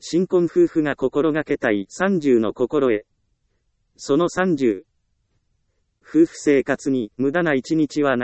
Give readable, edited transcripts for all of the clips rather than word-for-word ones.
新婚夫婦が心がけたい30の心得。その30。夫婦生活に無駄な一日はない。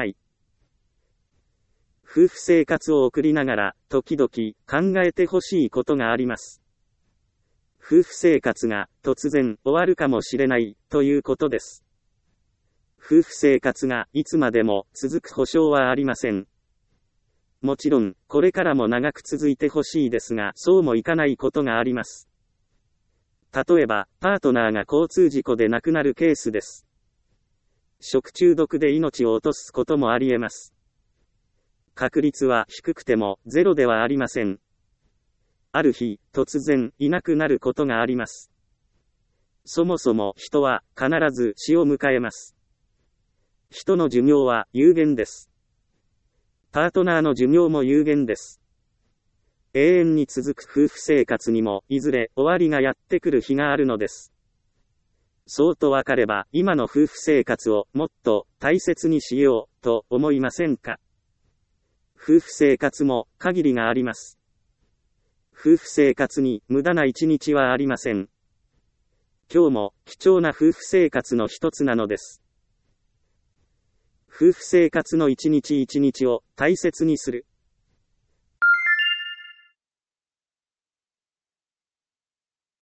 夫婦生活を送りながら、時々考えてほしいことがあります。夫婦生活が突然終わるかもしれないということです。夫婦生活がいつまでも続く保証はありません。もちろん、これからも長く続いてほしいですが、そうもいかないことがあります。例えば、パートナーが交通事故で亡くなるケースです。食中毒で命を落とすこともあり得ます。確率は低くてもゼロではありません。ある日、突然いなくなることがあります。そもそも人は必ず死を迎えます。人の寿命は有限です。パートナーの寿命も有限です。永遠に続く夫婦生活にもいずれ終わりがやってくる日があるのです。そうとわかれば今の夫婦生活をもっと大切にしようと思いませんか？夫婦生活も限りがあります。夫婦生活に無駄な一日はありません。今日も貴重な夫婦生活の一つなのです。夫婦生活の一日一日を大切にする。